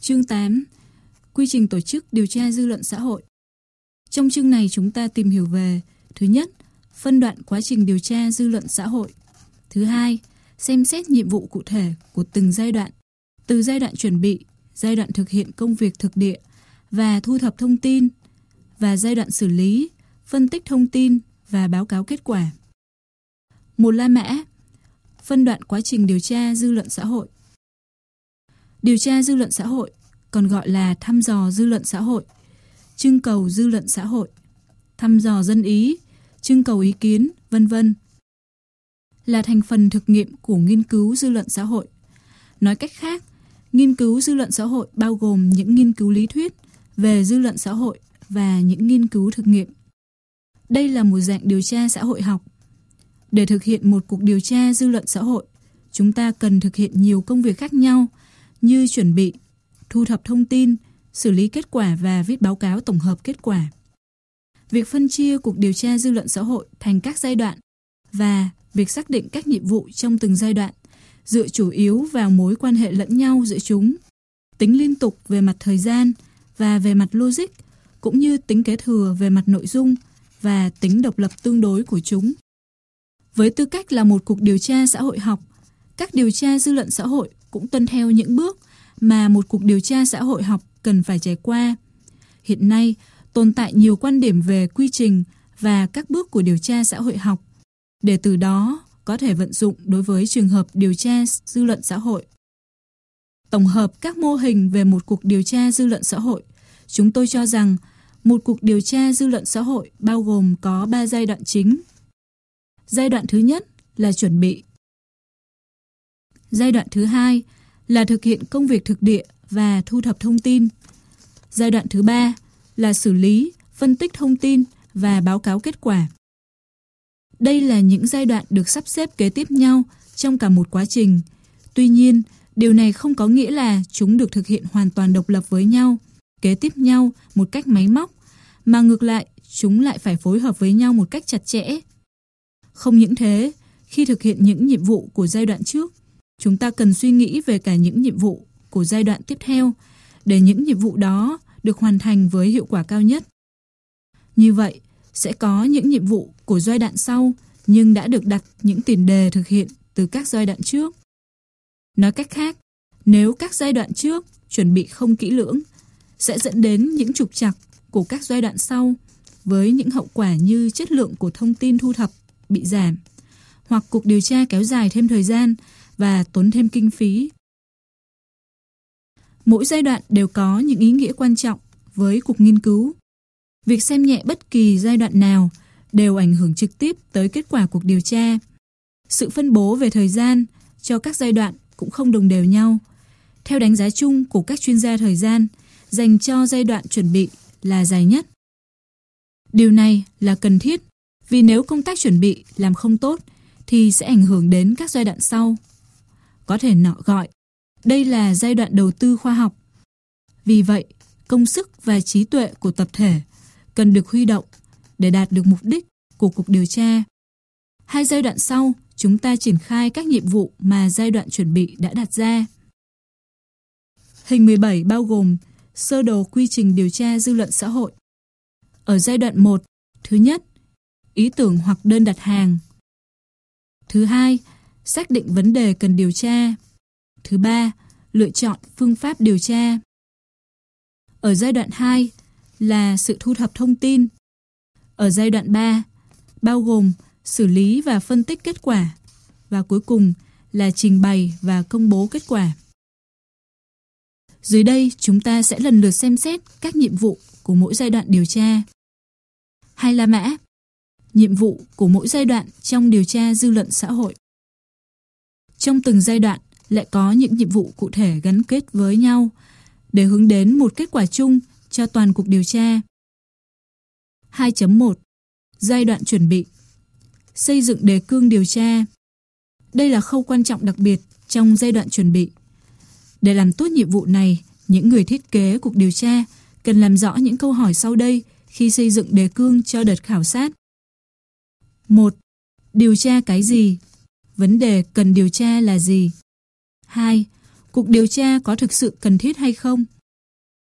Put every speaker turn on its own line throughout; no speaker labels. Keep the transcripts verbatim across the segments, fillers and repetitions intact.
Chương tám. Quy trình tổ chức điều tra dư luận xã hội. Trong chương này chúng ta tìm hiểu về: thứ nhất, phân đoạn quá trình điều tra dư luận xã hội. Thứ hai, xem xét nhiệm vụ cụ thể của từng giai đoạn, từ giai đoạn chuẩn bị, giai đoạn thực hiện công việc thực địa và thu thập thông tin, và giai đoạn xử lý, phân tích thông tin và báo cáo kết quả. Một la mã, phân đoạn quá trình điều tra dư luận xã hội. Điều tra dư luận xã hội còn gọi là thăm dò dư luận xã hội, trưng cầu dư luận xã hội, thăm dò dân ý, trưng cầu ý kiến, vân vân, là thành phần thực nghiệm của nghiên cứu dư luận xã hội. Nói cách khác, nghiên cứu dư luận xã hội bao gồm những nghiên cứu lý thuyết về dư luận xã hội và những nghiên cứu thực nghiệm. Đây là một dạng điều tra xã hội học. Để thực hiện một cuộc điều tra dư luận xã hội, chúng ta cần thực hiện nhiều công việc khác nhau như chuẩn bị, thu thập thông tin, xử lý kết quả và viết báo cáo tổng hợp kết quả. Việc phân chia cuộc điều tra dư luận xã hội thành các giai đoạn và việc xác định các nhiệm vụ trong từng giai đoạn dựa chủ yếu vào mối quan hệ lẫn nhau giữa chúng, tính liên tục về mặt thời gian và về mặt logic, cũng như tính kế thừa về mặt nội dung và tính độc lập tương đối của chúng. Với tư cách là một cuộc điều tra xã hội học, các điều tra dư luận xã hội cũng tuân theo những bước mà một cuộc điều tra xã hội học cần phải trải qua. Hiện nay, tồn tại nhiều quan điểm về quy trình và các bước của điều tra xã hội học, để từ đó có thể vận dụng đối với trường hợp điều tra dư luận xã hội. Tổng hợp các mô hình về một cuộc điều tra dư luận xã hội, chúng tôi cho rằng một cuộc điều tra dư luận xã hội bao gồm có ba giai đoạn chính. Giai đoạn thứ nhất là chuẩn bị. Giai đoạn thứ hai là thực hiện công việc thực địa và thu thập thông tin. Giai đoạn thứ ba là xử lý, phân tích thông tin và báo cáo kết quả. Đây là những giai đoạn được sắp xếp kế tiếp nhau trong cả một quá trình. Tuy nhiên, điều này không có nghĩa là chúng được thực hiện hoàn toàn độc lập với nhau, kế tiếp nhau một cách máy móc, mà ngược lại, chúng lại phải phối hợp với nhau một cách chặt chẽ. Không những thế, khi thực hiện những nhiệm vụ của giai đoạn trước, chúng ta cần suy nghĩ về cả những nhiệm vụ của giai đoạn tiếp theo, để những nhiệm vụ đó được hoàn thành với hiệu quả cao nhất. Như vậy, sẽ có những nhiệm vụ của giai đoạn sau nhưng đã được đặt những tiền đề thực hiện từ các giai đoạn trước. Nói cách khác, nếu các giai đoạn trước chuẩn bị không kỹ lưỡng, sẽ dẫn đến những trục trặc của các giai đoạn sau, với những hậu quả như chất lượng của thông tin thu thập bị giảm, hoặc cuộc điều tra kéo dài thêm thời gian và tốn thêm kinh phí. Mỗi giai đoạn đều có những ý nghĩa quan trọng với cuộc nghiên cứu. Việc xem nhẹ bất kỳ giai đoạn nào đều ảnh hưởng trực tiếp tới kết quả cuộc điều tra. Sự phân bố về thời gian cho các giai đoạn cũng không đồng đều nhau. Theo đánh giá chung của các chuyên gia thời gian, dành cho giai đoạn chuẩn bị là dài nhất. Điều này là cần thiết, vì nếu công tác chuẩn bị làm không tốt thì sẽ ảnh hưởng đến các giai đoạn sau. Có thể nọ gọi, đây là giai đoạn đầu tư khoa học. Vì vậy, công sức và trí tuệ của tập thể cần được huy động để đạt được mục đích của cuộc điều tra. Hai giai đoạn sau, chúng ta triển khai các nhiệm vụ mà giai đoạn chuẩn bị đã đặt ra. Hình mười bảy bao gồm sơ đồ quy trình điều tra dư luận xã hội. Ở giai đoạn một, thứ nhất, ý tưởng hoặc đơn đặt hàng. Thứ hai, xác định vấn đề cần điều tra. Thứ ba, lựa chọn phương pháp điều tra. Ở giai đoạn hai là sự thu thập thông tin. Ở giai đoạn ba, bao gồm xử lý và phân tích kết quả. Và cuối cùng là trình bày và công bố kết quả. Dưới đây chúng ta sẽ lần lượt xem xét các nhiệm vụ của mỗi giai đoạn điều tra. Hai la mã, nhiệm vụ của mỗi giai đoạn trong điều tra dư luận xã hội. Trong từng giai đoạn lại có những nhiệm vụ cụ thể gắn kết với nhau để hướng đến một kết quả chung cho toàn cuộc điều tra. hai chấm một. Giai đoạn chuẩn bị. Xây dựng đề cương điều tra. Đây là khâu quan trọng đặc biệt trong giai đoạn chuẩn bị. Để làm tốt nhiệm vụ này, những người thiết kế cuộc điều tra cần làm rõ những câu hỏi sau đây khi xây dựng đề cương cho đợt khảo sát. một. Điều tra cái gì? Vấn đề cần điều tra là gì? hai. Cuộc điều tra có thực sự cần thiết hay không?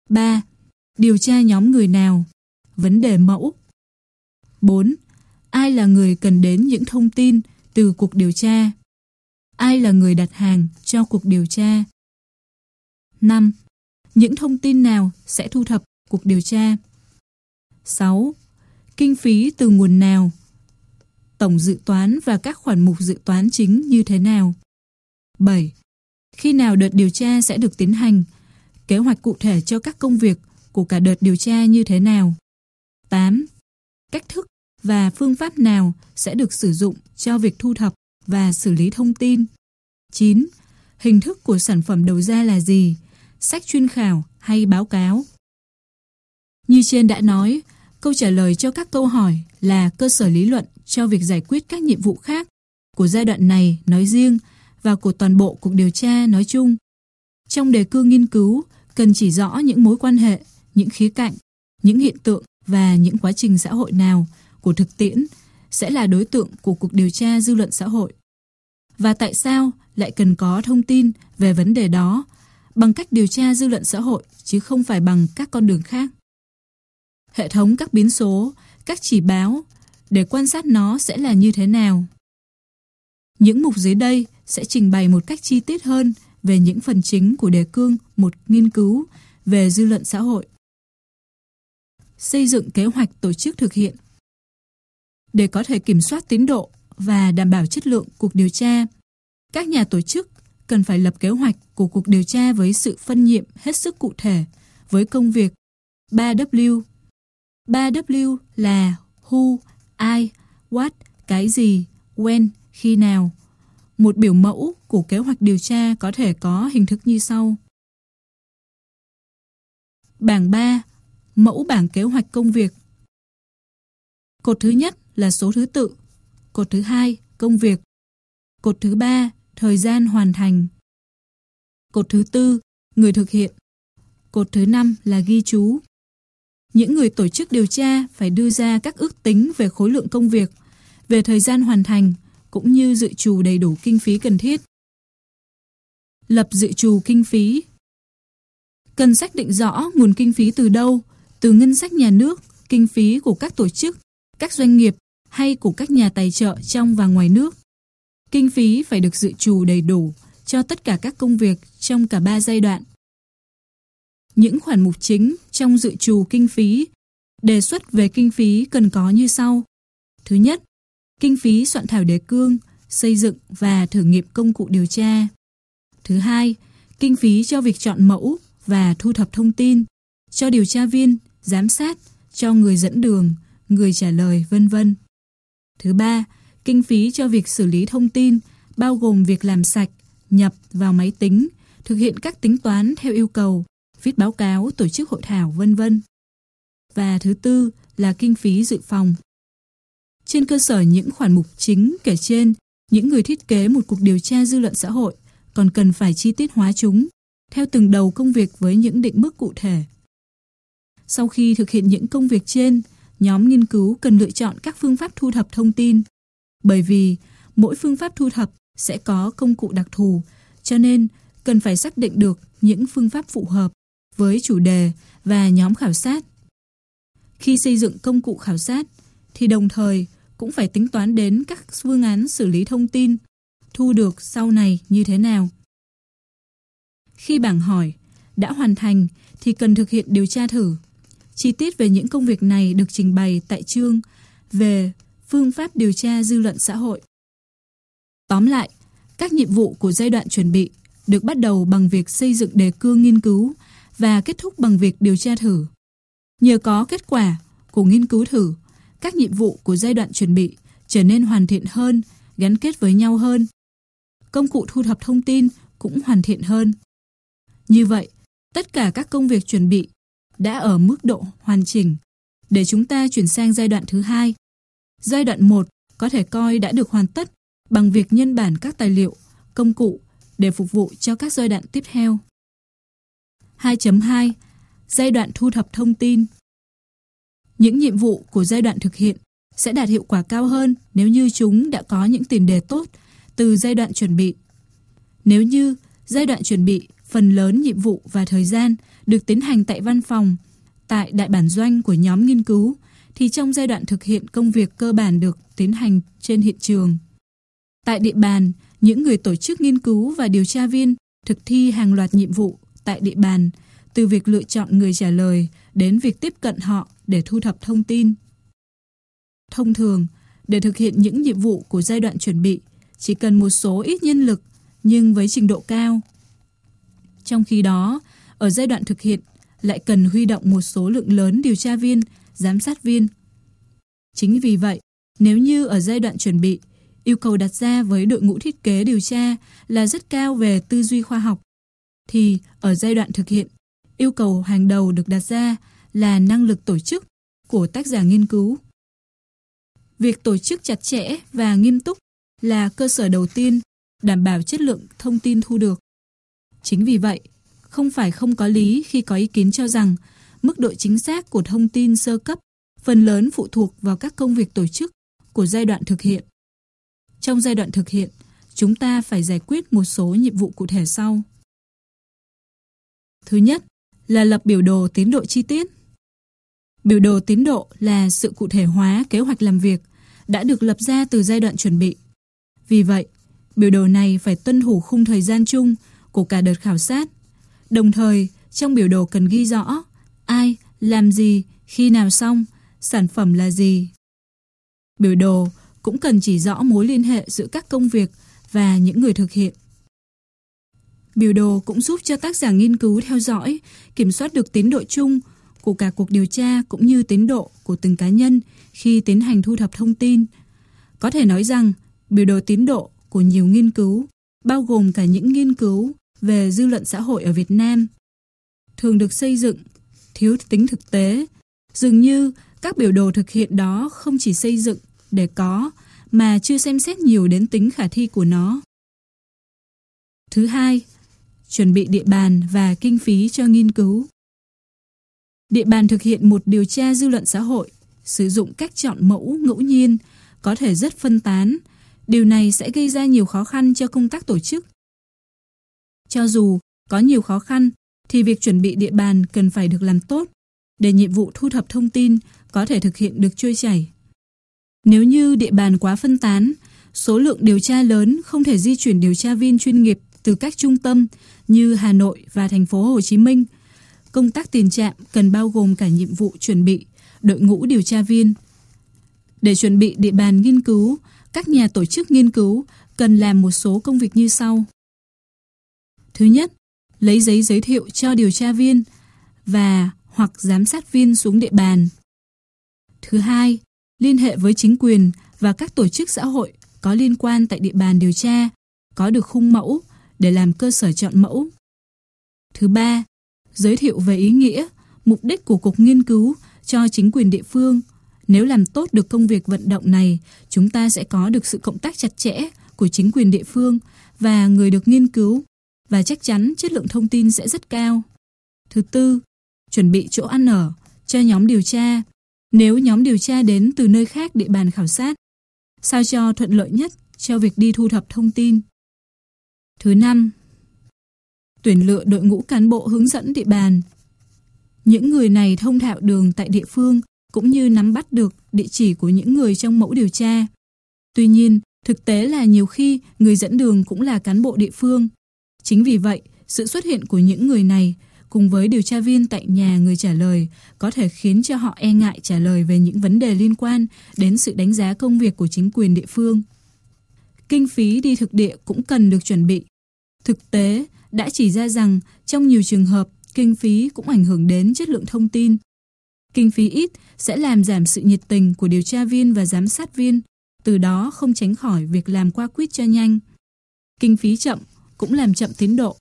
ba. Điều tra nhóm người nào? Vấn đề mẫu. bốn. Ai là người cần đến những thông tin từ cuộc điều tra? Ai là người đặt hàng cho cuộc điều tra? năm. Những thông tin nào sẽ thu thập cuộc điều tra? sáu. Kinh phí từ nguồn nào? Tổng dự toán và các khoản mục dự toán chính như thế nào? bảy. Khi nào đợt điều tra sẽ được tiến hành? Kế hoạch cụ thể cho các công việc của cả đợt điều tra như thế nào? tám. Cách thức và phương pháp nào sẽ được sử dụng cho việc thu thập và xử lý thông tin? chín. Hình thức của sản phẩm đầu ra là gì? Sách chuyên khảo hay báo cáo? Như trên đã nói, câu trả lời cho các câu hỏi là cơ sở lý luận cho việc giải quyết các nhiệm vụ khác của giai đoạn này nói riêng và của toàn bộ cuộc điều tra nói chung. Trong đề cương nghiên cứu, cần chỉ rõ những mối quan hệ, những khía cạnh, những hiện tượng và những quá trình xã hội nào của thực tiễn sẽ là đối tượng của cuộc điều tra dư luận xã hội. Và tại sao lại cần có thông tin về vấn đề đó bằng cách điều tra dư luận xã hội chứ không phải bằng các con đường khác. Hệ thống các biến số, các chỉ báo để quan sát nó sẽ là như thế nào? Những mục dưới đây sẽ trình bày một cách chi tiết hơn về những phần chính của đề cương một nghiên cứu về dư luận xã hội. Xây dựng kế hoạch tổ chức thực hiện. Để có thể kiểm soát tiến độ và đảm bảo chất lượng cuộc điều tra, các nhà tổ chức cần phải lập kế hoạch của cuộc điều tra với sự phân nhiệm hết sức cụ thể với công việc ba W. ba W là who, ai, what, cái gì, when, khi nào. Một biểu mẫu của kế hoạch điều tra có thể có hình thức như sau. Bảng ba. Mẫu bảng kế hoạch công việc. Cột thứ nhất là số thứ tự. Cột thứ hai, công việc. Cột thứ ba, thời gian hoàn thành. Cột thứ tư, người thực hiện. Cột thứ năm là ghi chú. Những người tổ chức điều tra phải đưa ra các ước tính về khối lượng công việc, về thời gian hoàn thành, cũng như dự trù đầy đủ kinh phí cần thiết. Lập dự trù kinh phí. Cần xác định rõ nguồn kinh phí từ đâu, từ ngân sách nhà nước, kinh phí của các tổ chức, các doanh nghiệp hay của các nhà tài trợ trong và ngoài nước. Kinh phí phải được dự trù đầy đủ cho tất cả các công việc trong cả ba giai đoạn. Những khoản mục chính trong dự trù kinh phí, đề xuất về kinh phí cần có như sau. Thứ nhất, kinh phí soạn thảo đề cương, xây dựng và thử nghiệm công cụ điều tra. Thứ hai, kinh phí cho việc chọn mẫu và thu thập thông tin, cho điều tra viên, giám sát, cho người dẫn đường, người trả lời, vân vân. Thứ ba, kinh phí cho việc xử lý thông tin, bao gồm việc làm sạch, nhập vào máy tính, thực hiện các tính toán theo yêu cầu, viết báo cáo, tổ chức hội thảo, vân vân. Và thứ tư là kinh phí dự phòng. Trên cơ sở những khoản mục chính kể trên, những người thiết kế một cuộc điều tra dư luận xã hội còn cần phải chi tiết hóa chúng theo từng đầu công việc với những định mức cụ thể. Sau khi thực hiện những công việc trên, nhóm nghiên cứu cần lựa chọn các phương pháp thu thập thông tin. Bởi vì mỗi phương pháp thu thập sẽ có công cụ đặc thù, cho nên cần phải xác định được những phương pháp phù hợp với chủ đề và nhóm khảo sát. Khi xây dựng công cụ khảo sát, thì đồng thời cũng phải tính toán đến các phương án xử lý thông tin thu được sau này như thế nào. Khi bảng hỏi đã hoàn thành thì cần thực hiện điều tra thử. Chi tiết về những công việc này được trình bày tại chương về phương pháp điều tra dư luận xã hội. Tóm lại, các nhiệm vụ của giai đoạn chuẩn bị được bắt đầu bằng việc xây dựng đề cương nghiên cứu và kết thúc bằng việc điều tra thử. Nhờ có kết quả của nghiên cứu thử, các nhiệm vụ của giai đoạn chuẩn bị trở nên hoàn thiện hơn, gắn kết với nhau hơn. Công cụ thu thập thông tin cũng hoàn thiện hơn. Như vậy, tất cả các công việc chuẩn bị đã ở mức độ hoàn chỉnh để chúng ta chuyển sang giai đoạn thứ hai. Giai đoạn một có thể coi đã được hoàn tất bằng việc nhân bản các tài liệu, công cụ để phục vụ cho các giai đoạn tiếp theo. hai chấm hai. Giai đoạn thu thập thông tin. Những nhiệm vụ của giai đoạn thực hiện sẽ đạt hiệu quả cao hơn nếu như chúng đã có những tiền đề tốt từ giai đoạn chuẩn bị. Nếu như giai đoạn chuẩn bị phần lớn nhiệm vụ và thời gian được tiến hành tại văn phòng, tại đại bản doanh của nhóm nghiên cứu, thì trong giai đoạn thực hiện công việc cơ bản được tiến hành trên hiện trường. Tại địa bàn, những người tổ chức nghiên cứu và điều tra viên thực thi hàng loạt nhiệm vụ tại địa bàn, từ việc lựa chọn người trả lời đến việc tiếp cận họ để thu thập thông tin. Thông thường, để thực hiện những nhiệm vụ của giai đoạn chuẩn bị, chỉ cần một số ít nhân lực nhưng với trình độ cao. Trong khi đó, ở giai đoạn thực hiện lại cần huy động một số lượng lớn điều tra viên, giám sát viên. Chính vì vậy, nếu như ở giai đoạn chuẩn bị, yêu cầu đặt ra với đội ngũ thiết kế điều tra là rất cao về tư duy khoa học, thì ở giai đoạn thực hiện, yêu cầu hàng đầu được đặt ra là năng lực tổ chức của tác giả nghiên cứu. Việc tổ chức chặt chẽ và nghiêm túc là cơ sở đầu tiên đảm bảo chất lượng thông tin thu được. Chính vì vậy, không phải không có lý khi có ý kiến cho rằng mức độ chính xác của thông tin sơ cấp phần lớn phụ thuộc vào các công việc tổ chức của giai đoạn thực hiện. Trong giai đoạn thực hiện, chúng ta phải giải quyết một số nhiệm vụ cụ thể sau. Thứ nhất là lập biểu đồ tiến độ chi tiết. Biểu đồ tiến độ là sự cụ thể hóa kế hoạch làm việc đã được lập ra từ giai đoạn chuẩn bị. Vì vậy, biểu đồ này phải tuân thủ khung thời gian chung của cả đợt khảo sát. Đồng thời, trong biểu đồ cần ghi rõ ai, làm gì, khi nào xong, sản phẩm là gì. Biểu đồ cũng cần chỉ rõ mối liên hệ giữa các công việc và những người thực hiện. Biểu đồ cũng giúp cho tác giả nghiên cứu theo dõi, kiểm soát được tiến độ chung của cả cuộc điều tra cũng như tiến độ của từng cá nhân khi tiến hành thu thập thông tin. Có thể nói rằng, biểu đồ tiến độ của nhiều nghiên cứu, bao gồm cả những nghiên cứu về dư luận xã hội ở Việt Nam, thường được xây dựng thiếu tính thực tế. Dường như các biểu đồ thực hiện đó không chỉ xây dựng để có, mà chưa xem xét nhiều đến tính khả thi của nó. Thứ hai, chuẩn bị địa bàn và kinh phí cho nghiên cứu. Địa bàn thực hiện một điều tra dư luận xã hội, sử dụng cách chọn mẫu ngẫu nhiên, có thể rất phân tán. Điều này sẽ gây ra nhiều khó khăn cho công tác tổ chức. Cho dù có nhiều khó khăn, thì việc chuẩn bị địa bàn cần phải được làm tốt, để nhiệm vụ thu thập thông tin có thể thực hiện được trôi chảy. Nếu như địa bàn quá phân tán, số lượng điều tra lớn không thể di chuyển điều tra viên chuyên nghiệp từ các trung tâm như Hà Nội và thành phố Hồ Chí Minh, công tác tiền trạm cần bao gồm cả nhiệm vụ chuẩn bị đội ngũ điều tra viên. Để chuẩn bị địa bàn nghiên cứu, các nhà tổ chức nghiên cứu cần làm một số công việc như sau. Thứ nhất, lấy giấy giới thiệu cho điều tra viên và hoặc giám sát viên xuống địa bàn. Thứ hai, liên hệ với chính quyền và các tổ chức xã hội có liên quan tại địa bàn điều tra, có được khung mẫu để làm cơ sở chọn mẫu. Thứ ba, giới thiệu về ý nghĩa, mục đích của cuộc nghiên cứu cho chính quyền địa phương. Nếu làm tốt được công việc vận động này, chúng ta sẽ có được sự cộng tác chặt chẽ của chính quyền địa phương và người được nghiên cứu, và chắc chắn chất lượng thông tin sẽ rất cao. Thứ tư, chuẩn bị chỗ ăn ở cho nhóm điều tra, nếu nhóm điều tra đến từ nơi khác địa bàn khảo sát, sao cho thuận lợi nhất cho việc đi thu thập thông tin. Thứ năm, tuyển lựa đội ngũ cán bộ hướng dẫn địa bàn. Những người này thông thạo đường tại địa phương cũng như nắm bắt được địa chỉ của những người trong mẫu điều tra. Tuy nhiên, thực tế là nhiều khi người dẫn đường cũng là cán bộ địa phương. Chính vì vậy, sự xuất hiện của những người này cùng với điều tra viên tại nhà người trả lời có thể khiến cho họ e ngại trả lời về những vấn đề liên quan đến sự đánh giá công việc của chính quyền địa phương. Kinh phí đi thực địa cũng cần được chuẩn bị. Thực tế đã chỉ ra rằng trong nhiều trường hợp, kinh phí cũng ảnh hưởng đến chất lượng thông tin. Kinh phí ít sẽ làm giảm sự nhiệt tình của điều tra viên và giám sát viên, từ đó không tránh khỏi việc làm qua quýt cho nhanh. Kinh phí chậm cũng làm chậm tiến độ.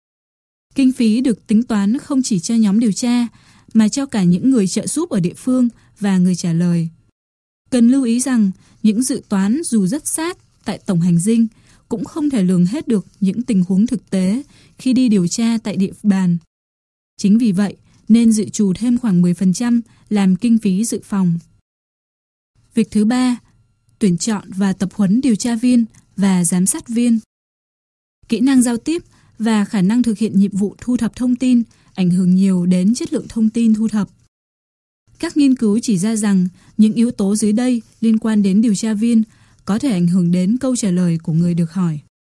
Kinh phí được tính toán không chỉ cho nhóm điều tra, mà cho cả những người trợ giúp ở địa phương và người trả lời. Cần lưu ý rằng, những dự toán dù rất sát tại tổng hành dinh, cũng không thể lường hết được những tình huống thực tế khi đi điều tra tại địa bàn. Chính vì vậy, nên dự trù thêm khoảng mười phần trăm làm kinh phí dự phòng. Việc thứ ba, tuyển chọn và tập huấn điều tra viên và giám sát viên. Kỹ năng giao tiếp và khả năng thực hiện nhiệm vụ thu thập thông tin ảnh hưởng nhiều đến chất lượng thông tin thu thập. Các nghiên cứu chỉ ra rằng những yếu tố dưới đây liên quan đến điều tra viên có thể ảnh hưởng đến câu trả lời của người được hỏi.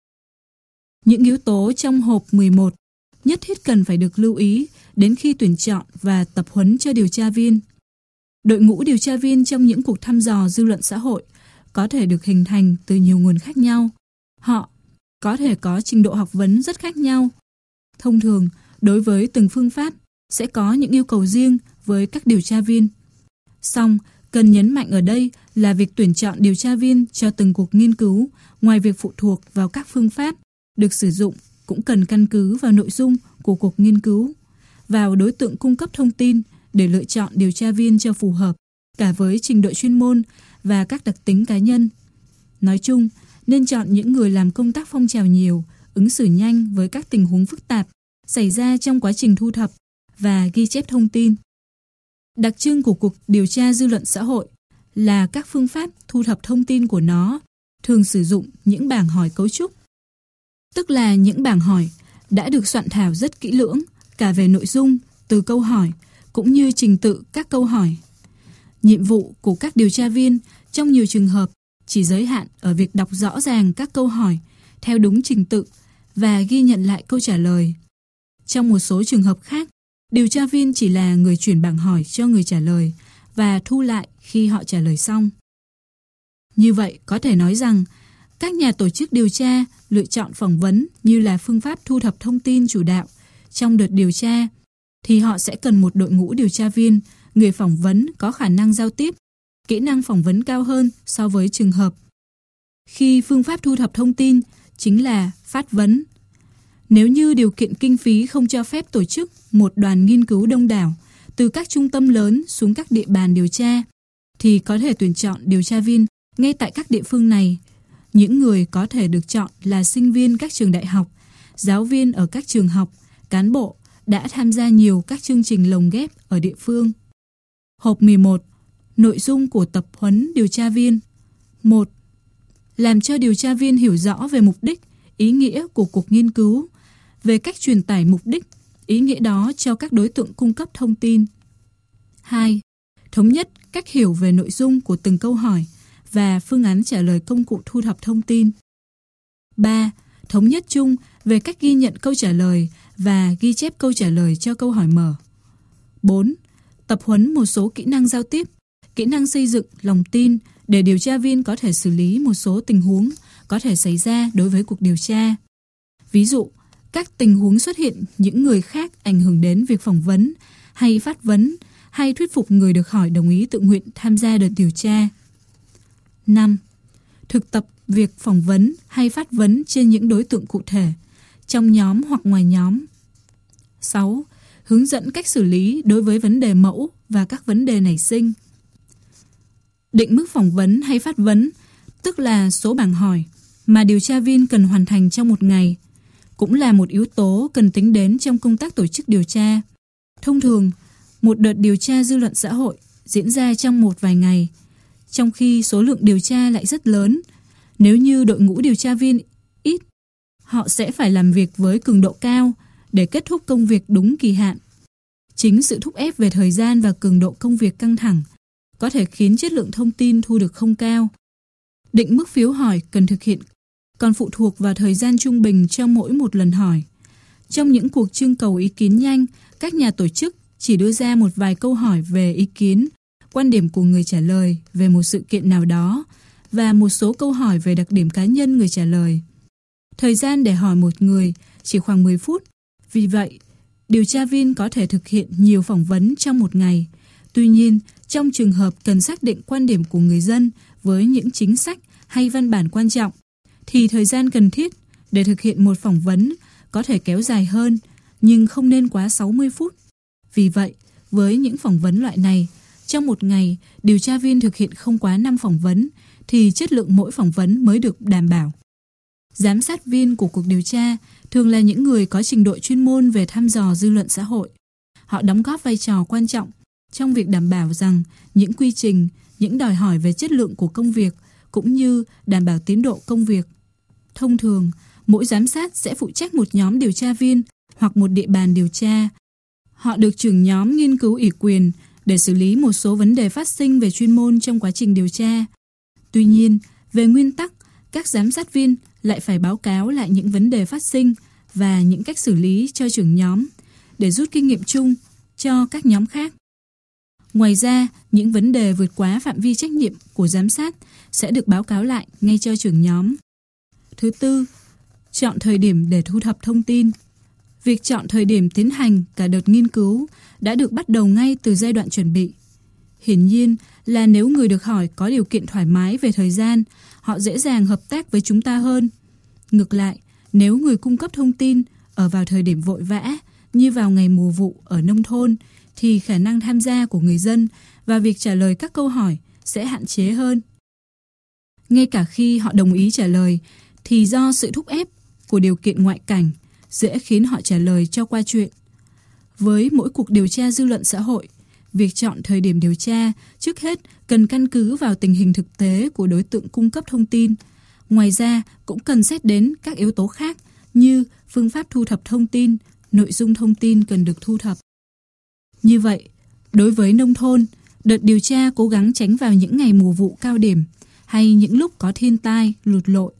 Những yếu tố trong hộp mười một nhất thiết cần phải được lưu ý đến khi tuyển chọn và tập huấn cho điều tra viên. Đội ngũ điều tra viên trong những cuộc thăm dò dư luận xã hội có thể được hình thành từ nhiều nguồn khác nhau. Họ có thể có trình độ học vấn rất khác nhau. Thông thường, đối với từng phương pháp sẽ có những yêu cầu riêng với các điều tra viên. Song, cần nhấn mạnh ở đây là việc tuyển chọn điều tra viên cho từng cuộc nghiên cứu, ngoài việc phụ thuộc vào các phương pháp được sử dụng, cũng cần căn cứ vào nội dung của cuộc nghiên cứu, vào đối tượng cung cấp thông tin để lựa chọn điều tra viên cho phù hợp, cả với trình độ chuyên môn và các đặc tính cá nhân. Nói chung, nên chọn những người làm công tác phong trào nhiều, ứng xử nhanh với các tình huống phức tạp xảy ra trong quá trình thu thập và ghi chép thông tin. Đặc trưng của cuộc điều tra dư luận xã hội là các phương pháp thu thập thông tin của nó thường sử dụng những bảng hỏi cấu trúc, tức là những bảng hỏi đã được soạn thảo rất kỹ lưỡng cả về nội dung, từ câu hỏi cũng như trình tự các câu hỏi. Nhiệm vụ của các điều tra viên trong nhiều trường hợp chỉ giới hạn ở việc đọc rõ ràng các câu hỏi theo đúng trình tự và ghi nhận lại câu trả lời. Trong một số trường hợp khác, điều tra viên chỉ là người chuyển bảng hỏi cho người trả lời và thu lại khi họ trả lời xong. Như vậy, có thể nói rằng các nhà tổ chức điều tra lựa chọn phỏng vấn như là phương pháp thu thập thông tin chủ đạo trong đợt điều tra, thì họ sẽ cần một đội ngũ điều tra viên, người phỏng vấn có khả năng giao tiếp, kỹ năng phỏng vấn cao hơn so với trường hợp khi phương pháp thu thập thông tin chính là phát vấn. Nếu như điều kiện kinh phí không cho phép tổ chức một đoàn nghiên cứu đông đảo từ các trung tâm lớn xuống các địa bàn điều tra, thì có thể tuyển chọn điều tra viên ngay tại các địa phương này. Những người có thể được chọn là sinh viên các trường đại học, giáo viên ở các trường học, cán bộ đã tham gia nhiều các chương trình lồng ghép ở địa phương. Hộp mười một. Nội dung của tập huấn điều tra viên. một. Làm cho điều tra viên hiểu rõ về mục đích, ý nghĩa của cuộc nghiên cứu, về cách truyền tải mục đích, ý nghĩa đó cho các đối tượng cung cấp thông tin. hai. Thống nhất cách hiểu về nội dung của từng câu hỏi và phương án trả lời công cụ thu thập thông tin. ba. Thống nhất chung về cách ghi nhận câu trả lời và ghi chép câu trả lời cho câu hỏi mở. bốn. Tập huấn một số kỹ năng giao tiếp, kỹ năng xây dựng lòng tin để điều tra viên có thể xử lý một số tình huống có thể xảy ra đối với cuộc điều tra. Ví dụ, các tình huống xuất hiện những người khác ảnh hưởng đến việc phỏng vấn hay phát vấn, hay thuyết phục người được hỏi đồng ý tự nguyện tham gia đợt điều tra. năm. Thực tập việc phỏng vấn hay phát vấn trên những đối tượng cụ thể, trong nhóm hoặc ngoài nhóm. sáu. Hướng dẫn cách xử lý đối với vấn đề mẫu và các vấn đề nảy sinh. Định mức phỏng vấn hay phát vấn, tức là số bảng hỏi mà điều tra viên cần hoàn thành trong một ngày, cũng là một yếu tố cần tính đến trong công tác tổ chức điều tra. Thông thường, một đợt điều tra dư luận xã hội diễn ra trong một vài ngày, trong khi số lượng điều tra lại rất lớn. Nếu như đội ngũ điều tra viên ít, họ sẽ phải làm việc với cường độ cao để kết thúc công việc đúng kỳ hạn. Chính sự thúc ép về thời gian và cường độ công việc căng thẳng có thể khiến chất lượng thông tin thu được không cao. Định mức phiếu hỏi cần thực hiện còn phụ thuộc vào thời gian trung bình cho mỗi một lần hỏi. Trong những cuộc trưng cầu ý kiến nhanh, các nhà tổ chức chỉ đưa ra một vài câu hỏi về ý kiến, quan điểm của người trả lời về một sự kiện nào đó và một số câu hỏi về đặc điểm cá nhân người trả lời. Thời gian để hỏi một người chỉ khoảng mười phút. Vì vậy, điều tra viên có thể thực hiện nhiều phỏng vấn trong một ngày. Tuy nhiên, trong trường hợp cần xác định quan điểm của người dân với những chính sách hay văn bản quan trọng, thì thời gian cần thiết để thực hiện một phỏng vấn có thể kéo dài hơn, nhưng không nên quá sáu mươi phút. Vì vậy, với những phỏng vấn loại này, trong một ngày, điều tra viên thực hiện không quá năm phỏng vấn, thì chất lượng mỗi phỏng vấn mới được đảm bảo. Giám sát viên của cuộc điều tra thường là những người có trình độ chuyên môn về thăm dò dư luận xã hội. Họ đóng góp vai trò quan trọng trong việc đảm bảo rằng những quy trình, những đòi hỏi về chất lượng của công việc cũng như đảm bảo tiến độ công việc. Thông thường, mỗi giám sát sẽ phụ trách một nhóm điều tra viên hoặc một địa bàn điều tra. Họ được trưởng nhóm nghiên cứu ủy quyền để xử lý một số vấn đề phát sinh về chuyên môn trong quá trình điều tra. Tuy nhiên, về nguyên tắc, các giám sát viên lại phải báo cáo lại những vấn đề phát sinh và những cách xử lý cho trưởng nhóm để rút kinh nghiệm chung cho các nhóm khác. Ngoài ra, những vấn đề vượt quá phạm vi trách nhiệm của giám sát sẽ được báo cáo lại ngay cho trưởng nhóm. Thứ tư, chọn thời điểm để thu thập thông tin. Việc chọn thời điểm tiến hành cả đợt nghiên cứu đã được bắt đầu ngay từ giai đoạn chuẩn bị. Hiển nhiên là nếu người được hỏi có điều kiện thoải mái về thời gian, họ dễ dàng hợp tác với chúng ta hơn. Ngược lại, nếu người cung cấp thông tin ở vào thời điểm vội vã, như vào ngày mùa vụ ở nông thôn, thì khả năng tham gia của người dân và việc trả lời các câu hỏi sẽ hạn chế hơn. Ngay cả khi họ đồng ý trả lời, thì do sự thúc ép của điều kiện ngoại cảnh dễ khiến họ trả lời cho qua chuyện. Với mỗi cuộc điều tra dư luận xã hội, việc chọn thời điểm điều tra trước hết cần căn cứ vào tình hình thực tế của đối tượng cung cấp thông tin. Ngoài ra, cũng cần xét đến các yếu tố khác như phương pháp thu thập thông tin, nội dung thông tin cần được thu thập. Như vậy, đối với nông thôn, đợt điều tra cố gắng tránh vào những ngày mùa vụ cao điểm hay những lúc có thiên tai, lụt lội.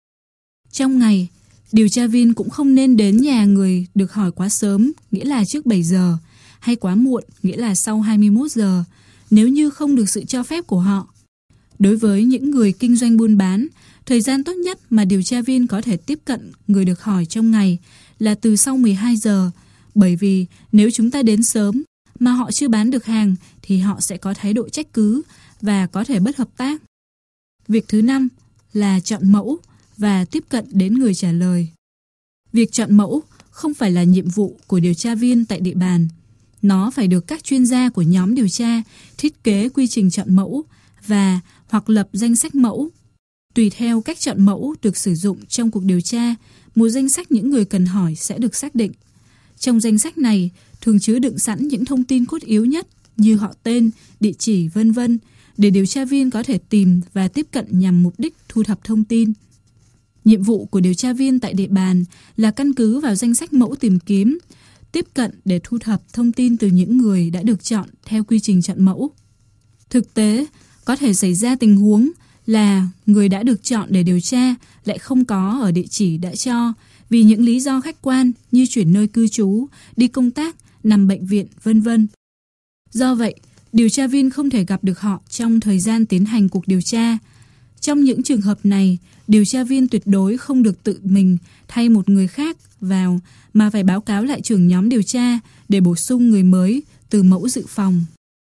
Trong ngày, điều tra viên cũng không nên đến nhà người được hỏi quá sớm, nghĩa là trước bảy giờ, hay quá muộn, nghĩa là sau hai mươi mốt giờ, nếu như không được sự cho phép của họ. Đối với những người kinh doanh buôn bán, thời gian tốt nhất mà điều tra viên có thể tiếp cận người được hỏi trong ngày là từ sau mười hai giờ, bởi vì nếu chúng ta đến sớm mà họ chưa bán được hàng thì họ sẽ có thái độ trách cứ và có thể bất hợp tác. Việc thứ năm là chọn mẫu và tiếp cận đến người trả lời. Việc chọn mẫu không phải là nhiệm vụ của điều tra viên tại địa bàn. Nó phải được các chuyên gia của nhóm điều tra thiết kế quy trình chọn mẫu và hoặc lập danh sách mẫu. Tùy theo cách chọn mẫu được sử dụng trong cuộc điều tra, một danh sách những người cần hỏi sẽ được xác định. Trong danh sách này thường chứa đựng sẵn những thông tin cốt yếu nhất như họ tên, địa chỉ, vân vân để điều tra viên có thể tìm và tiếp cận nhằm mục đích thu thập thông tin. Nhiệm vụ của điều tra viên tại địa bàn là căn cứ vào danh sách mẫu tìm kiếm, tiếp cận để thu thập thông tin từ những người đã được chọn theo quy trình chọn mẫu. Thực tế, có thể xảy ra tình huống là người đã được chọn để điều tra lại không có ở địa chỉ đã cho vì những lý do khách quan như chuyển nơi cư trú, đi công tác, nằm bệnh viện, vân vân. Do vậy, điều tra viên không thể gặp được họ trong thời gian tiến hành cuộc điều tra. Trong những trường hợp này, điều tra viên tuyệt đối không được tự mình thay một người khác vào mà phải báo cáo lại trưởng nhóm điều tra để bổ sung người mới từ mẫu dự phòng.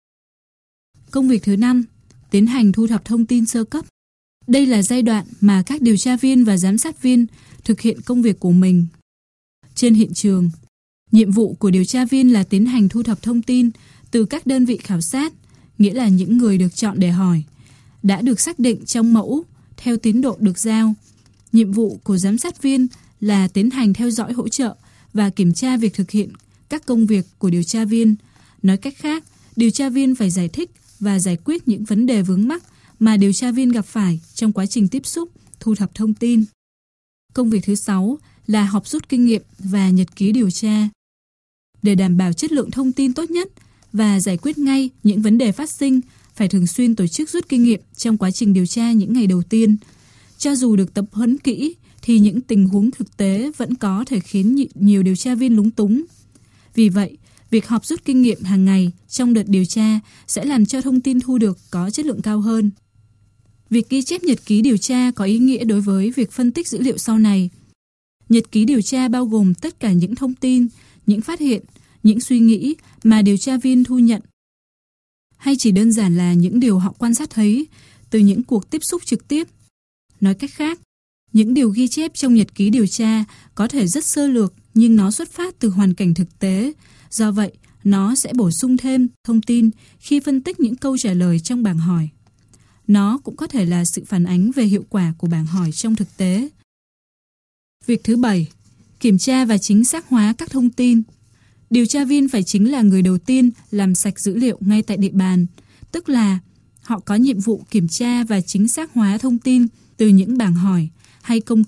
Công việc thứ năm, tiến hành thu thập thông tin sơ cấp. Đây là giai đoạn mà các điều tra viên và giám sát viên thực hiện công việc của mình. Trên hiện trường, nhiệm vụ của điều tra viên là tiến hành thu thập thông tin từ các đơn vị khảo sát, nghĩa là những người được chọn để hỏi, đã được xác định trong mẫu theo tiến độ được giao. Nhiệm vụ của giám sát viên là tiến hành theo dõi hỗ trợ và kiểm tra việc thực hiện các công việc của điều tra viên. Nói cách khác, điều tra viên phải giải thích và giải quyết những vấn đề vướng mắc mà điều tra viên gặp phải trong quá trình tiếp xúc, thu thập thông tin. Công việc thứ sáu là họp rút kinh nghiệm và nhật ký điều tra. Để đảm bảo chất lượng thông tin tốt nhất và giải quyết ngay những vấn đề phát sinh, phải thường xuyên tổ chức rút kinh nghiệm trong quá trình điều tra những ngày đầu tiên. Cho dù được tập huấn kỹ, thì những tình huống thực tế vẫn có thể khiến nhiều điều tra viên lúng túng. Vì vậy, việc họp rút kinh nghiệm hàng ngày trong đợt điều tra sẽ làm cho thông tin thu được có chất lượng cao hơn. Việc ghi chép nhật ký điều tra có ý nghĩa đối với việc phân tích dữ liệu sau này. Nhật ký điều tra bao gồm tất cả những thông tin, những phát hiện, những suy nghĩ mà điều tra viên thu nhận, hay chỉ đơn giản là những điều họ quan sát thấy từ những cuộc tiếp xúc trực tiếp. Nói cách khác, những điều ghi chép trong nhật ký điều tra có thể rất sơ lược nhưng nó xuất phát từ hoàn cảnh thực tế. Do vậy, nó sẽ bổ sung thêm thông tin khi phân tích những câu trả lời trong bảng hỏi. Nó cũng có thể là sự phản ánh về hiệu quả của bảng hỏi trong thực tế. Việc thứ bảy, kiểm tra và chính xác hóa các thông tin. Điều tra viên phải chính là người đầu tiên làm sạch dữ liệu ngay tại địa bàn, tức là họ có nhiệm vụ kiểm tra và chính xác hóa thông tin từ những bảng hỏi hay công cụ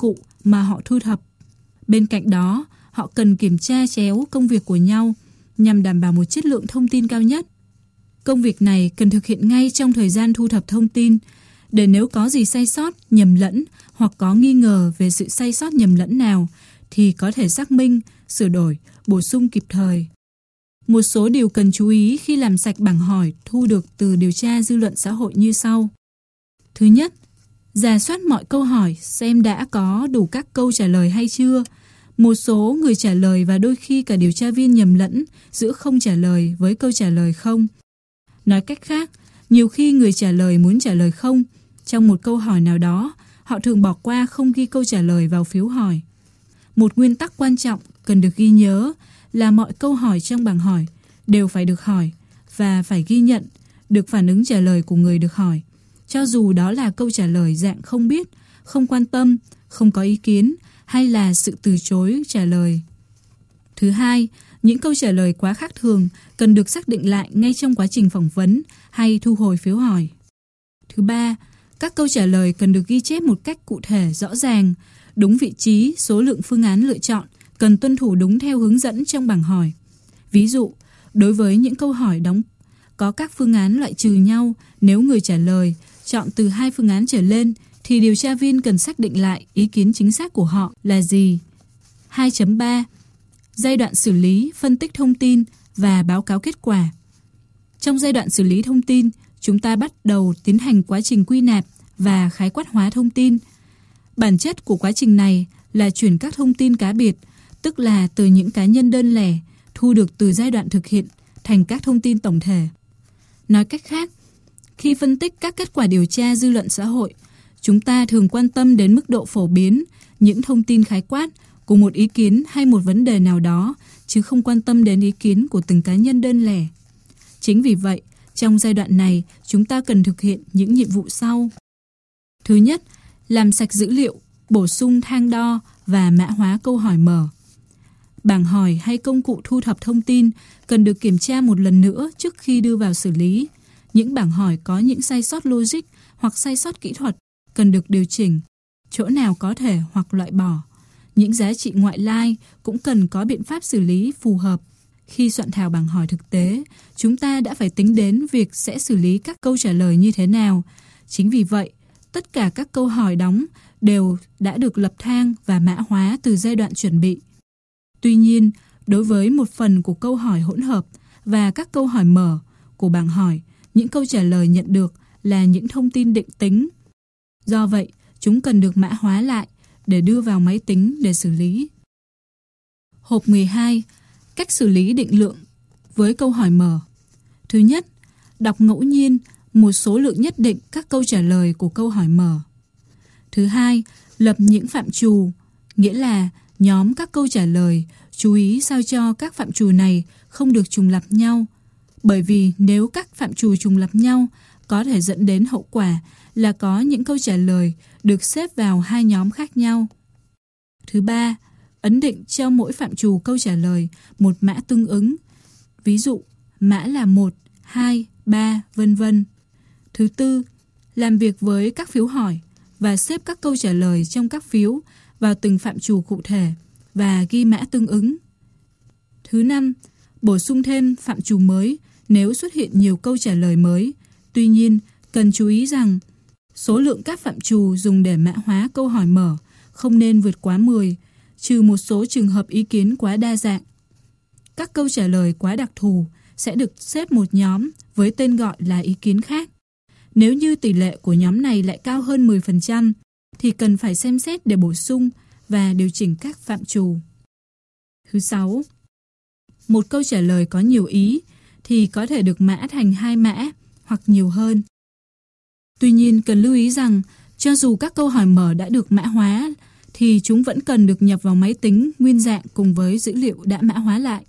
mà họ thu thập. Bên cạnh đó, họ cần kiểm tra chéo công việc của nhau nhằm đảm bảo một chất lượng thông tin cao nhất. Công việc này cần thực hiện ngay trong thời gian thu thập thông tin, để nếu có gì sai sót, nhầm lẫn hoặc có nghi ngờ về sự sai sót nhầm lẫn nào thì có thể xác minh, sửa đổi, bổ sung kịp thời. Một số điều cần chú ý khi làm sạch bảng hỏi thu được từ điều tra dư luận xã hội như sau. Thứ nhất, rà soát mọi câu hỏi xem đã có đủ các câu trả lời hay chưa. Một số người trả lời và đôi khi cả điều tra viên nhầm lẫn giữa không trả lời với câu trả lời không. Nói cách khác, nhiều khi người trả lời muốn trả lời không trong một câu hỏi nào đó, họ thường bỏ qua không ghi câu trả lời vào phiếu hỏi. Một nguyên tắc quan trọng cần được ghi nhớ là mọi câu hỏi trong bảng hỏi đều phải được hỏi và phải ghi nhận được phản ứng trả lời của người được hỏi, cho dù đó là câu trả lời dạng không biết, không quan tâm, không có ý kiến hay là sự từ chối trả lời. Thứ hai, những câu trả lời quá khác thường cần được xác định lại ngay trong quá trình phỏng vấn hay thu hồi phiếu hỏi. Thứ ba, các câu trả lời cần được ghi chép một cách cụ thể, rõ ràng, đúng vị trí, số lượng phương án lựa chọn, cần tuân thủ đúng theo hướng dẫn trong bảng hỏi. Ví dụ, đối với những câu hỏi đóng có các phương án loại trừ nhau, nếu người trả lời chọn từ hai phương án trở lên thì điều tra viên cần xác định lại ý kiến chính xác của họ là gì. hai chấm ba. Giai đoạn xử lý, phân tích thông tin và báo cáo kết quả. Trong giai đoạn xử lý thông tin, chúng ta bắt đầu tiến hành quá trình quy nạp và khái quát hóa thông tin. Bản chất của quá trình này là chuyển các thông tin cá biệt, tức là từ những cá nhân đơn lẻ thu được từ giai đoạn thực hiện thành các thông tin tổng thể. Nói cách khác, khi phân tích các kết quả điều tra dư luận xã hội, chúng ta thường quan tâm đến mức độ phổ biến những thông tin khái quát của một ý kiến hay một vấn đề nào đó, chứ không quan tâm đến ý kiến của từng cá nhân đơn lẻ. Chính vì vậy, trong giai đoạn này, chúng ta cần thực hiện những nhiệm vụ sau. Thứ nhất, làm sạch dữ liệu, bổ sung thang đo và mã hóa câu hỏi mở. Bảng hỏi hay công cụ thu thập thông tin cần được kiểm tra một lần nữa trước khi đưa vào xử lý. Những bảng hỏi có những sai sót logic hoặc sai sót kỹ thuật cần được điều chỉnh, chỗ nào có thể hoặc loại bỏ. Những giá trị ngoại lai cũng cần có biện pháp xử lý phù hợp. Khi soạn thảo bảng hỏi thực tế, chúng ta đã phải tính đến việc sẽ xử lý các câu trả lời như thế nào. Chính vì vậy, tất cả các câu hỏi đóng đều đã được lập thang và mã hóa từ giai đoạn chuẩn bị. Tuy nhiên, đối với một phần của câu hỏi hỗn hợp và các câu hỏi mở của bảng hỏi, những câu trả lời nhận được là những thông tin định tính. Do vậy, chúng cần được mã hóa lại để đưa vào máy tính để xử lý. Hộp mười hai. Cách xử lý định lượng với câu hỏi mở. Thứ nhất, đọc ngẫu nhiên một số lượng nhất định các câu trả lời của câu hỏi mở. Thứ hai, lập những phạm trù, nghĩa là nhóm các câu trả lời, chú ý sao cho các phạm trù này không được trùng lặp nhau. Bởi vì nếu các phạm trù trùng lặp nhau, có thể dẫn đến hậu quả là có những câu trả lời được xếp vào hai nhóm khác nhau. Thứ ba, ấn định cho mỗi phạm trù câu trả lời một mã tương ứng. Ví dụ, mã là một, hai, ba, vân vân. Thứ tư, làm việc với các phiếu hỏi và xếp các câu trả lời trong các phiếu vào từng phạm trù cụ thể và ghi mã tương ứng. Thứ năm, bổ sung thêm phạm trù mới nếu xuất hiện nhiều câu trả lời mới. Tuy nhiên, cần chú ý rằng số lượng các phạm trù dùng để mã hóa câu hỏi mở không nên vượt quá mười, trừ một số trường hợp ý kiến quá đa dạng. Các câu trả lời quá đặc thù sẽ được xếp một nhóm với tên gọi là ý kiến khác. Nếu như tỷ lệ của nhóm này lại cao hơn mười phần trăm, thì cần phải xem xét để bổ sung và điều chỉnh các phạm trù. Thứ sáu, một câu trả lời có nhiều ý thì có thể được mã thành hai mã hoặc nhiều hơn. Tuy nhiên, cần lưu ý rằng cho dù các câu hỏi mở đã được mã hóa thì chúng vẫn cần được nhập vào máy tính nguyên dạng cùng với dữ liệu đã mã hóa lại.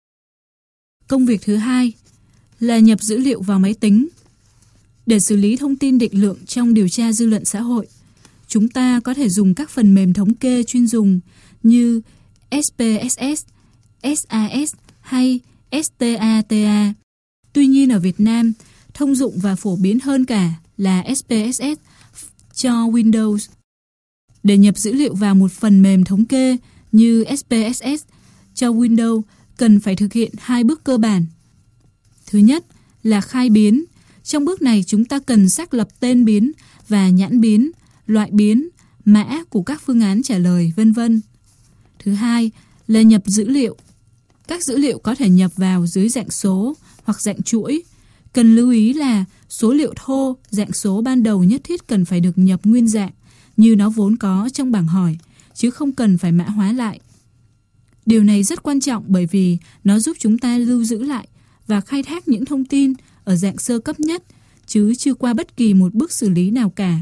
Công việc thứ hai là nhập dữ liệu vào máy tính. Để xử lý thông tin định lượng trong điều tra dư luận xã hội, chúng ta có thể dùng các phần mềm thống kê chuyên dùng như ét pê ét ét, ét a ét hay Stata. Tuy nhiên ở Việt Nam, thông dụng và phổ biến hơn cả là ét pê ét ét cho Windows. Để nhập dữ liệu vào một phần mềm thống kê như ét pê ét ét cho Windows, cần phải thực hiện hai bước cơ bản. Thứ nhất là khai biến. Trong bước này chúng ta cần xác lập tên biến và nhãn biến, loại biến, mã của các phương án trả lời, vân vân. Thứ hai là nhập dữ liệu. Các dữ liệu có thể nhập vào dưới dạng số hoặc dạng chuỗi. Cần lưu ý là số liệu thô, dạng số ban đầu nhất thiết cần phải được nhập nguyên dạng như nó vốn có trong bảng hỏi, chứ không cần phải mã hóa lại. Điều này rất quan trọng bởi vì nó giúp chúng ta lưu giữ lại và khai thác những thông tin ở dạng sơ cấp nhất, chứ chưa qua bất kỳ một bước xử lý nào cả.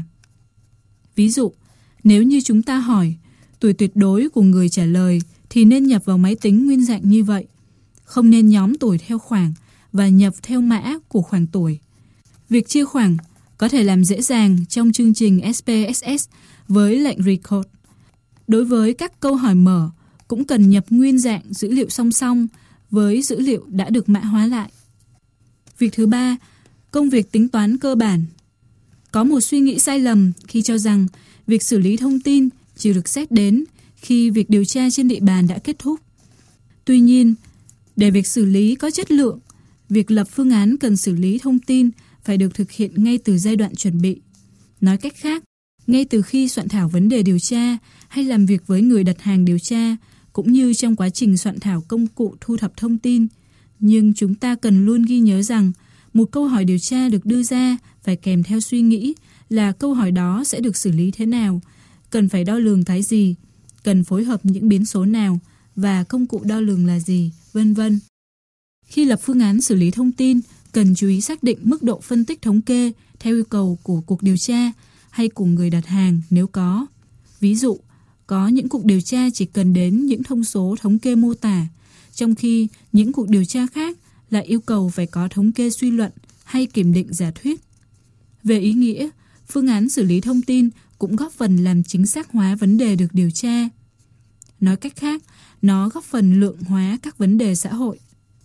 Ví dụ, nếu như chúng ta hỏi tuổi tuyệt đối của người trả lời thì nên nhập vào máy tính nguyên dạng như vậy, không nên nhóm tuổi theo khoảng và nhập theo mã của khoảng tuổi. Việc chia khoảng có thể làm dễ dàng trong chương trình ét pê ét ét với lệnh record. Đối với các câu hỏi mở, cũng cần nhập nguyên dạng dữ liệu song song với dữ liệu đã được mã hóa lại. Việc thứ ba, công việc tính toán cơ bản. Có một suy nghĩ sai lầm khi cho rằng việc xử lý thông tin chỉ được xét đến khi việc điều tra trên địa bàn đã kết thúc. Tuy nhiên, để việc xử lý có chất lượng, việc lập phương án cần xử lý thông tin phải được thực hiện ngay từ giai đoạn chuẩn bị. Nói cách khác, ngay từ khi soạn thảo vấn đề điều tra hay làm việc với người đặt hàng điều tra, cũng như trong quá trình soạn thảo công cụ thu thập thông tin. Nhưng chúng ta cần luôn ghi nhớ rằng một câu hỏi điều tra được đưa ra phải kèm theo suy nghĩ là câu hỏi đó sẽ được xử lý thế nào, cần phải đo lường cái gì, cần phối hợp những biến số nào và công cụ đo lường là gì, vân vân. Khi lập phương án xử lý thông tin, cần chú ý xác định mức độ phân tích thống kê theo yêu cầu của cuộc điều tra hay của người đặt hàng nếu có. Ví dụ, có những cuộc điều tra chỉ cần đến những thông số thống kê mô tả, trong khi những cuộc điều tra khác lại yêu cầu phải có thống kê suy luận hay kiểm định giả thuyết. Về ý nghĩa, phương án xử lý thông tin cũng góp phần làm chính xác hóa vấn đề được điều tra. Nói cách khác, nó góp phần lượng hóa các vấn đề xã hội.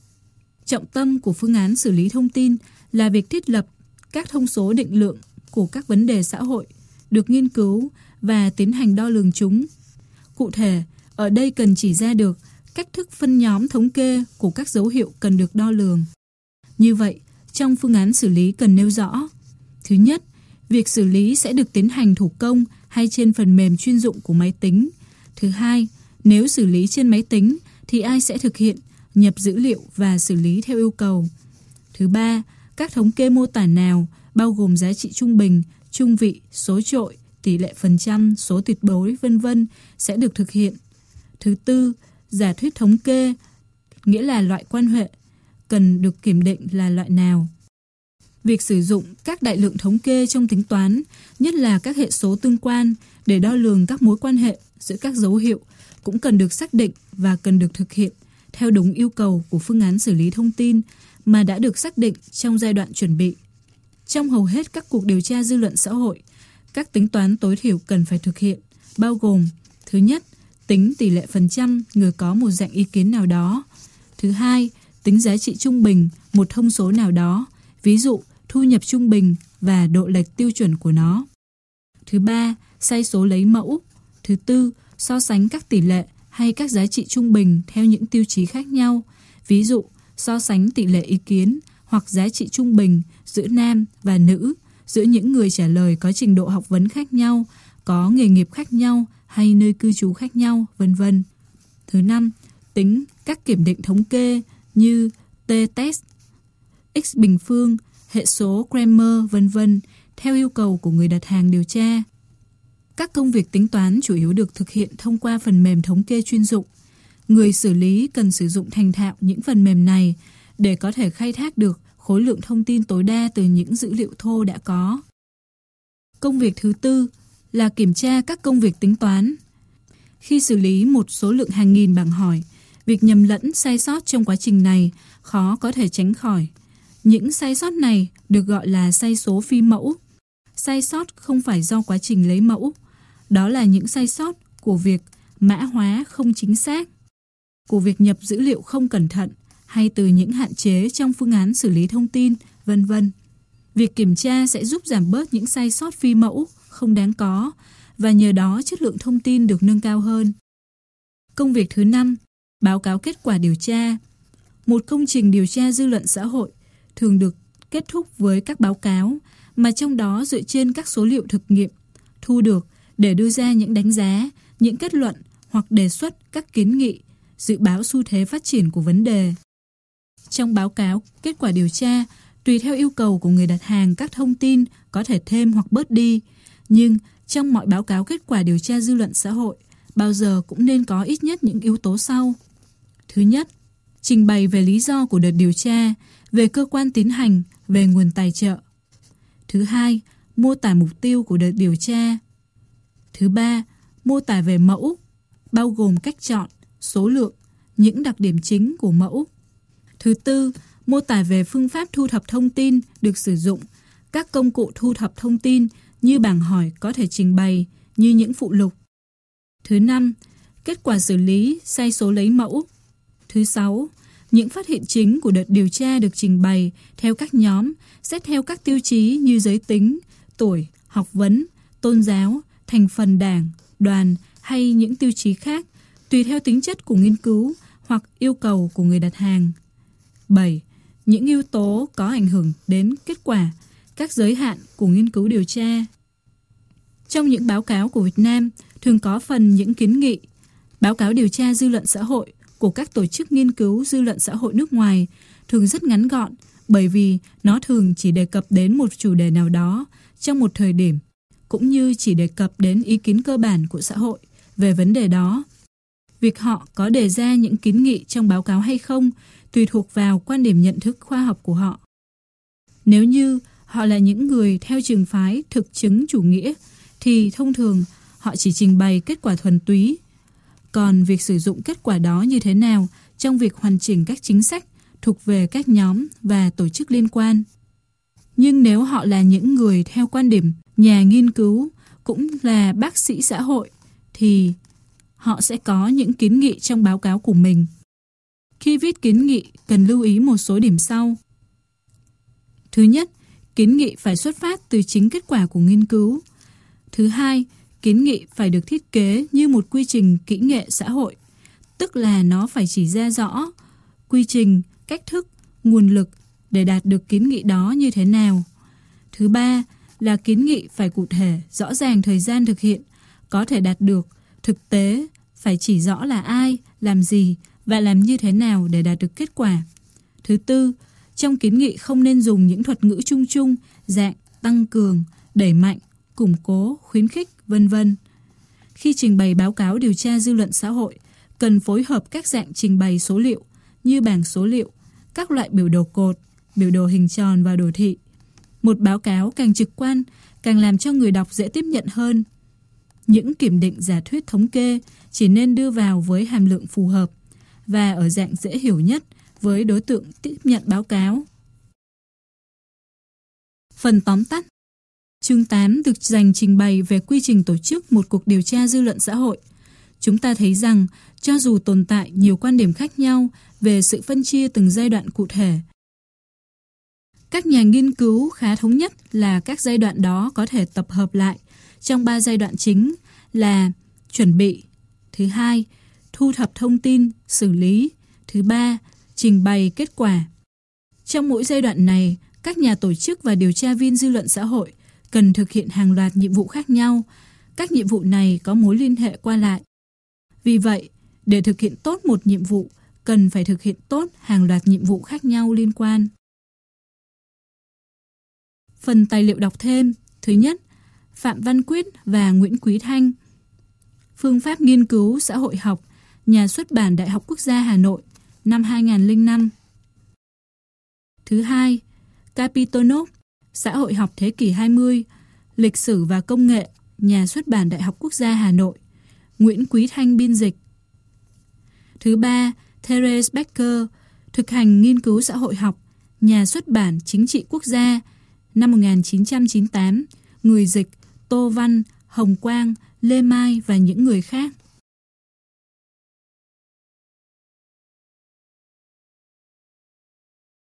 Trọng tâm của phương án xử lý thông tin là việc thiết lập các thông số định lượng của các vấn đề xã hội, được nghiên cứu và tiến hành đo lường chúng. Cụ thể, ở đây cần chỉ ra được cách thức phân nhóm thống kê của các dấu hiệu cần được đo lường. Như vậy, trong phương án xử lý cần nêu rõ: thứ nhất, việc xử lý sẽ được tiến hành thủ công hay trên phần mềm chuyên dụng của máy tính. Thứ hai, nếu xử lý trên máy tính thì ai sẽ thực hiện, nhập dữ liệu và xử lý theo yêu cầu. Thứ ba, các thống kê mô tả nào, bao gồm giá trị trung bình, trung vị, số chọi, tỷ lệ phần trăm, số tuyệt đối, vân vân sẽ được thực hiện. Thứ tư, giả thuyết thống kê, nghĩa là loại quan hệ, cần được kiểm định là loại nào. Việc sử dụng các đại lượng thống kê trong tính toán, nhất là các hệ số tương quan để đo lường các mối quan hệ giữa các dấu hiệu cũng cần được xác định và cần được thực hiện theo đúng yêu cầu của phương án xử lý thông tin mà đã được xác định trong giai đoạn chuẩn bị. Trong hầu hết các cuộc điều tra dư luận xã hội, các tính toán tối thiểu cần phải thực hiện, bao gồm: thứ nhất, tính tỷ lệ phần trăm người có một dạng ý kiến nào đó. Thứ hai, tính giá trị trung bình một thông số nào đó, ví dụ thu nhập trung bình và độ lệch tiêu chuẩn của nó. Thứ ba, sai số lấy mẫu. Thứ tư, so sánh các tỷ lệ hay các giá trị trung bình theo những tiêu chí khác nhau, ví dụ so sánh tỷ lệ ý kiến hoặc giá trị trung bình giữa nam và nữ, giữa những người trả lời có trình độ học vấn khác nhau, có nghề nghiệp khác nhau hay nơi cư trú khác nhau, vân vân. Thứ năm, tính các kiểm định thống kê như t-test, x bình phương, hệ số Kramer, vân vân theo yêu cầu của người đặt hàng điều tra. Các công việc tính toán chủ yếu được thực hiện thông qua phần mềm thống kê chuyên dụng. Người xử lý cần sử dụng thành thạo những phần mềm này để có thể khai thác được khối lượng thông tin tối đa từ những dữ liệu thô đã có. Công việc thứ tư là kiểm tra các công việc tính toán. Khi xử lý một số lượng hàng nghìn bảng hỏi, việc nhầm lẫn, sai sót trong quá trình này khó có thể tránh khỏi. Những sai sót này được gọi là sai số phi mẫu. Sai sót không phải do quá trình lấy mẫu. Đó là những sai sót của việc mã hóa không chính xác, của việc nhập dữ liệu không cẩn thận hay từ những hạn chế trong phương án xử lý thông tin, vân vân. Việc kiểm tra sẽ giúp giảm bớt những sai sót phi mẫu không đáng có và nhờ đó chất lượng thông tin được nâng cao hơn. Công việc thứ năm, báo cáo kết quả điều tra. Một công trình điều tra dư luận xã hội thường được kết thúc với các báo cáo, mà trong đó dựa trên các số liệu thực nghiệm thu được để đưa ra những đánh giá, những kết luận hoặc đề xuất các kiến nghị, dự báo xu thế phát triển của vấn đề. Trong báo cáo kết quả điều tra, tùy theo yêu cầu của người đặt hàng, các thông tin có thể thêm hoặc bớt đi, nhưng trong mọi báo cáo kết quả điều tra dư luận xã hội, bao giờ cũng nên có ít nhất những yếu tố sau. Thứ nhất, trình bày về lý do của đợt điều tra, về cơ quan tiến hành, về nguồn tài trợ. Thứ hai, mô tả mục tiêu của đợt điều tra. Thứ ba, mô tả về mẫu, bao gồm cách chọn, số lượng, những đặc điểm chính của mẫu. Thứ tư, mô tả về phương pháp thu thập thông tin được sử dụng, các công cụ thu thập thông tin như bảng hỏi có thể trình bày như những phụ lục. Thứ năm, kết quả xử lý, sai số lấy mẫu. Thứ sáu, những phát hiện chính của đợt điều tra được trình bày theo các nhóm, xét theo các tiêu chí như giới tính, tuổi, học vấn, tôn giáo, thành phần đảng, đoàn hay những tiêu chí khác, tùy theo tính chất của nghiên cứu hoặc yêu cầu của người đặt hàng. bảy. Những yếu tố có ảnh hưởng đến kết quả, các giới hạn của nghiên cứu điều tra. Trong những báo cáo của Việt Nam, thường có phần những kiến nghị. Báo cáo điều tra dư luận xã hội của các tổ chức nghiên cứu dư luận xã hội nước ngoài thường rất ngắn gọn, bởi vì nó thường chỉ đề cập đến một chủ đề nào đó trong một thời điểm, cũng như chỉ đề cập đến ý kiến cơ bản của xã hội về vấn đề đó. Việc họ có đề ra những kiến nghị trong báo cáo hay không tùy thuộc vào quan điểm nhận thức khoa học của họ. Nếu như họ là những người theo trường phái thực chứng chủ nghĩa, thì thông thường họ chỉ trình bày kết quả thuần túy. Còn việc sử dụng kết quả đó như thế nào trong việc hoàn chỉnh các chính sách thuộc về các nhóm và tổ chức liên quan. Nhưng nếu họ là những người theo quan điểm nhà nghiên cứu, cũng là bác sĩ xã hội, thì họ sẽ có những kiến nghị trong báo cáo của mình. Khi viết kiến nghị, cần lưu ý một số điểm sau. Thứ nhất, kiến nghị phải xuất phát từ chính kết quả của nghiên cứu. Thứ hai, kiến nghị phải được thiết kế như một quy trình kỹ nghệ xã hội, tức là nó phải chỉ ra rõ quy trình, cách thức, nguồn lực để đạt được kiến nghị đó như thế nào. Thứ ba là kiến nghị phải cụ thể, rõ ràng thời gian thực hiện, có thể đạt được, thực tế, phải chỉ rõ là ai, làm gì và làm như thế nào để đạt được kết quả. Thứ tư, trong kiến nghị không nên dùng những thuật ngữ chung chung, dạng tăng cường, đẩy mạnh, củng cố, khuyến khích, vân vân. Khi trình bày báo cáo điều tra dư luận xã hội, cần phối hợp các dạng trình bày số liệu như bảng số liệu, các loại biểu đồ cột, biểu đồ hình tròn và đồ thị. Một báo cáo càng trực quan, càng làm cho người đọc dễ tiếp nhận hơn. Những kiểm định giả thuyết thống kê chỉ nên đưa vào với hàm lượng phù hợp và ở dạng dễ hiểu nhất với đối tượng tiếp nhận báo cáo. Phần tóm tắt. Chương tám được dành trình bày về quy trình tổ chức một cuộc điều tra dư luận xã hội. Chúng ta thấy rằng, cho dù tồn tại nhiều quan điểm khác nhau về sự phân chia từng giai đoạn cụ thể, các nhà nghiên cứu khá thống nhất là các giai đoạn đó có thể tập hợp lại trong ba giai đoạn chính là chuẩn bị, thứ hai, thu thập thông tin, xử lý, thứ ba, trình bày kết quả. Trong mỗi giai đoạn này, các nhà tổ chức và điều tra viên dư luận xã hội cần thực hiện hàng loạt nhiệm vụ khác nhau. Các nhiệm vụ này có mối liên hệ qua lại. Vì vậy, để thực hiện tốt một nhiệm vụ, cần phải thực hiện tốt hàng loạt nhiệm vụ khác nhau liên quan. Phần tài liệu đọc thêm. Thứ nhất, Phạm Văn Quyết và Nguyễn Quý Thanh. Phương pháp nghiên cứu xã hội học, Nhà xuất bản Đại học Quốc gia Hà Nội, năm hai nghìn không trăm lẻ năm. Thứ hai, Kapitonov, Xã hội học thế kỷ hai mươi, Lịch sử và công nghệ, Nhà xuất bản Đại học Quốc gia Hà Nội, Nguyễn Quý Thanh biên dịch. Thứ ba, Therese Becker, Thực hành nghiên cứu xã hội học, Nhà xuất bản Chính trị Quốc gia, năm một nghìn chín trăm chín mươi tám, người dịch Tô Văn, Hồng Quang, Lê Mai và những người khác.